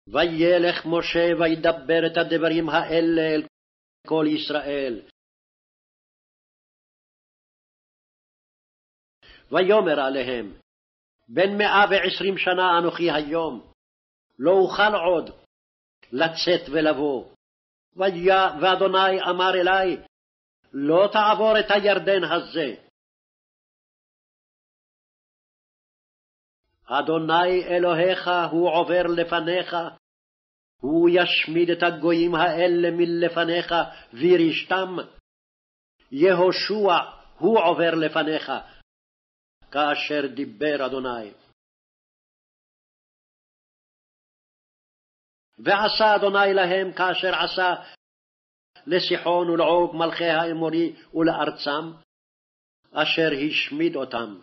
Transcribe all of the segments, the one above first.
וילך משה וידבר את הדברים האלה אל כל ישראל. ויאמר עליהם, בן 120 שנה אנוכי היום, לא אוכל עוד לצאת ולבוא. ואדוני אמר אלי, לא תעבור את הירדן הזה. אדוני אלוהיך הוא עובר לפניך, הוא ישמיד את הגויים האלה מלפניך וירשתם. יהושע הוא עובר לפניך, כאשר דיבר אדוני. ועשה אדוני להם כאשר עשה לסיחון ולעוג מלכי האמורי ולארצם, אשר השמיד אותם.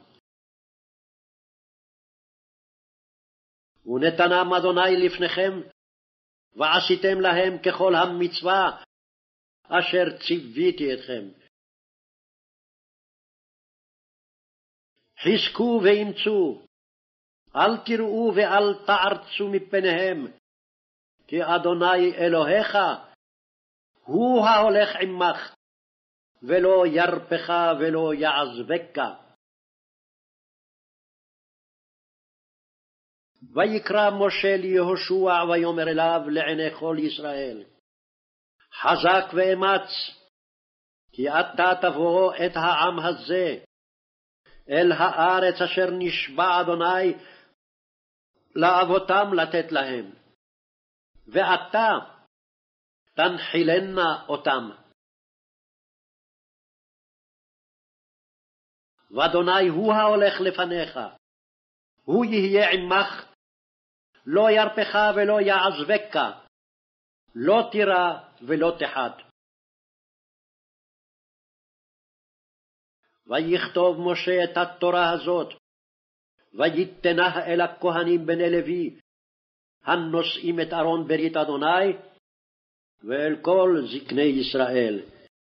ונתנם אדוני לפניכם, ועשיתם להם ככל המצווה אשר ציוויתי אתכם. חזקו ואמצו, אל תראו ואל תערצו מפניהם, כי אדוני אלוהיך הוא ההולך עמך, ולא ירפך ולא יעזבך. ויקרא משה ליהושע ויאמר אליו לעיני כל ישראל, חזק ואמץ, כי אתה תבוא את העם הזה אל הארץ אשר נשבע אדוני לאבותם לתת להם, ואתה תנחילנה אותם. ואדוני הוא ההולך לפניך, הוא יהיה עמך, לא ירפך ולא יעזבך, לא תירא ולא תחת. ויכתוב משה את התורה הזאת, ויתנה אל הכהנים בני לוי, הנושאים את ארון ברית אדוני, ואל כל זקני ישראל.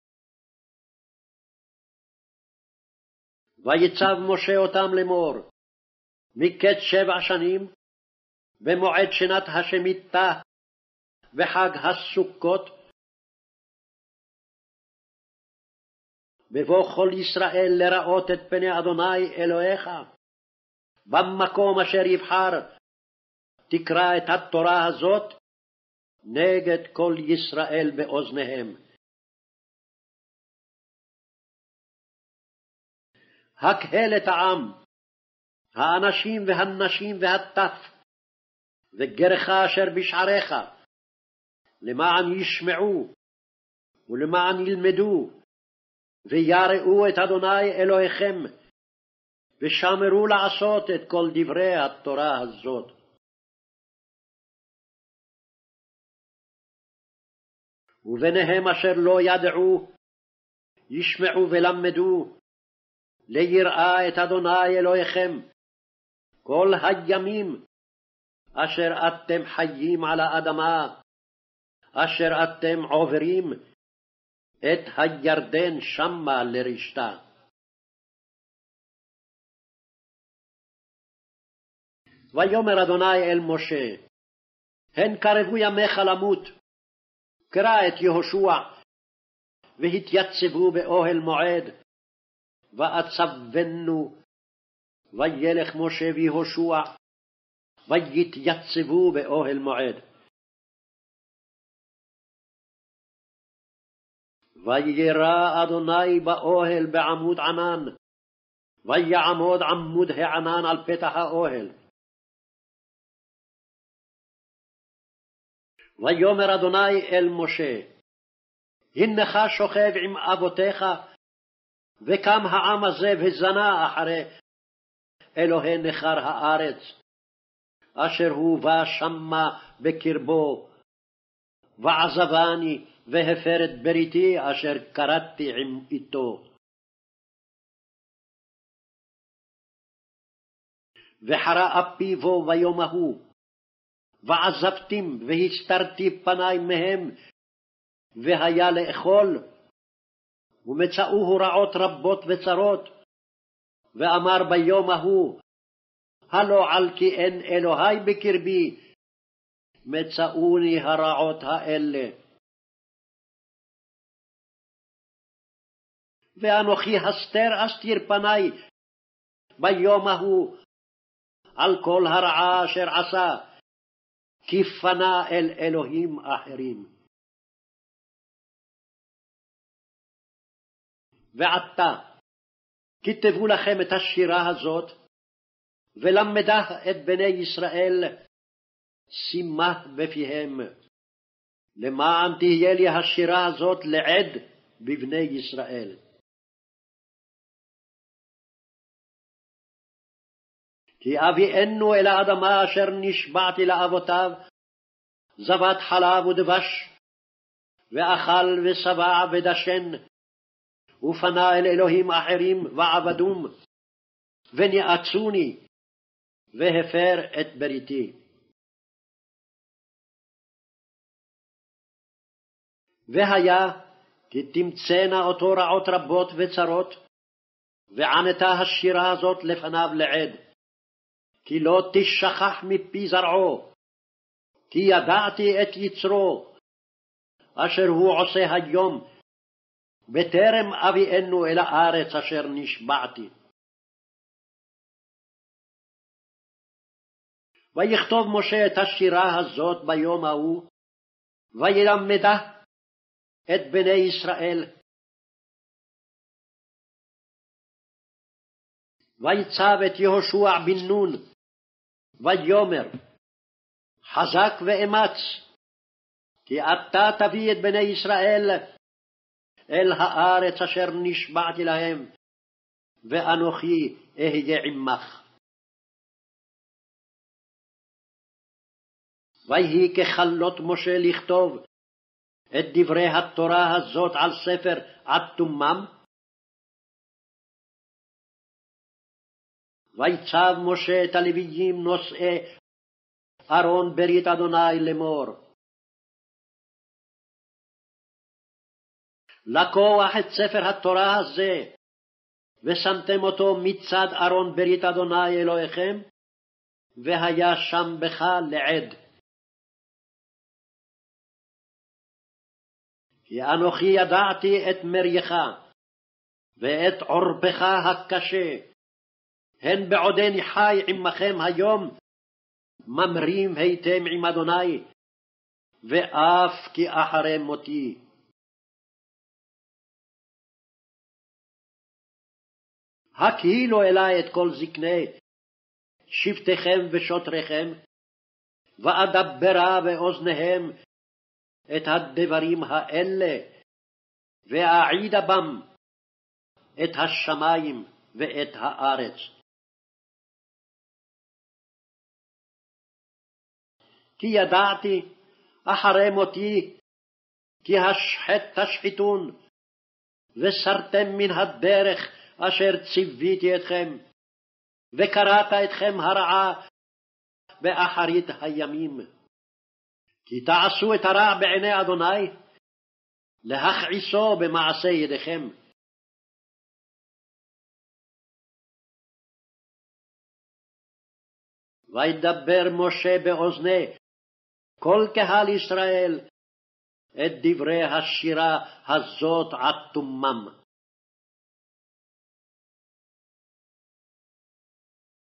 ויצב משה אותם לאמור, מקץ 7 שנים, במועד שנת השמיטה וחג הסוכות, בבוא כל ישראל לראות את פני אדוני אלוהיך, במקום אשר יבחר, תקרא את התורה הזאת נגד כל ישראל באוזניהם. הקהל את העם, האנשים והנשים והטף, וגרך אשר בשעריך, למען ישמעו ולמען ילמדו, ויראו את אדוני אלוהיכם, ושמרו לעשות את כל דברי התורה הזאת. וביניהם אשר לא ידעו, ישמעו ולמדו, ליראה את אדוני אלוהיכם, כל הימים אשר אתם חיים על האדמה, אשר אתם עוברים את הירדן שמה לרשתה. ויאמר אדוני אל משה, הן קרבו ימיך למות, קרא את יהושע, והתייצבו באוהל מועד, ואצבנו. וילך משה ויהושע, ויתייצבו באוהל מועד. וירא אדוני באוהל בעמוד ענן, ויעמוד עמוד הענן על פתח האוהל. ויאמר אדוני אל משה, הנך שוכב עם אבותיך, וקם העם הזה וזנה אחרי אלוהי נכר הארץ, אשר הוא בא שמה בקרבו, ועזבני והפר את בריתי אשר קראתי עם איתו. וחרה אפי בו ביום ההוא, ועזבתים והסתרתי פני מהם, והיה לאכול, ומצאוהו רעות רבות וצרות, ואמר ביום ההוא, הלא על כי אין אלוהי בקרבי, מצאוני הרעות האלה. ואנוכי אסתיר פני ביום ההוא על כל הרעה אשר עשה, כי פנה אל אלוהים אחרים. ועתה כתבו לכם את השירה הזאת, ולמדה את בני ישראל, שימה בפיהם, למען תהיה לי השירה הזאת לעד בבני ישראל. כי אביאנו אל האדמה אשר נשבעתי לאבותיו, זבת חלב ודבש, ואכל ושבע ודשן, ופנה אל אלוהים אחרים ועבדום, וניאצוני, והפר את בריתי. והיה כי תמצאנה אותו רעות רבות וצרות, וענתה השירה הזאת לפניו לעד, כי לא תשכח מפי זרעו, כי ידעתי את יצרו, אשר הוא עושה היום, בטרם אביאנו אל הארץ אשר נשבעתי. ויכתוב משה את השירה הזאת ביום ההוא, וילמדה את בני ישראל. ויצב את יהושע בן נון, ויאמר, חזק ואמץ, כי אתה תביא את בני ישראל אל הארץ אשר נשבעתי להם, ואנוכי אהיה עמך. ויהי ככלות משה לכתוב את דברי התורה הזאת על ספר עד תומם. ויצב משה את הלוויים נושאי ארון ברית אדוני לאמור, לקוח את ספר התורה הזה, ושמתם אותו מצד ארון ברית אדוני אלוהיכם, והיה שם בך לעד. כי אנוכי ידעתי את מרייך, ואת עורפך הקשה, הן בעודני חי עמכם היום, ממרים הייתם עם אדוני, ואף כי אחרי מותי. הקהילו אלי את כל זקני שבטיכם ושוטריכם, ואדברה באוזניהם את הדברים האלה, ואעידה בם את השמיים ואת הארץ. כי ידעתי אחרי מותי, כי השחת תשחיתון, וסרתם מן הדרך אשר ציוויתי אתכם, וקראת אתכם הרעה באחרית הימים. כי תעשו את הרע בעיני אדוני, להכעיסו במעשה ידיכם. וידבר משה באוזני כל קהל ישראל את דברי השירה הזאת עד תומם.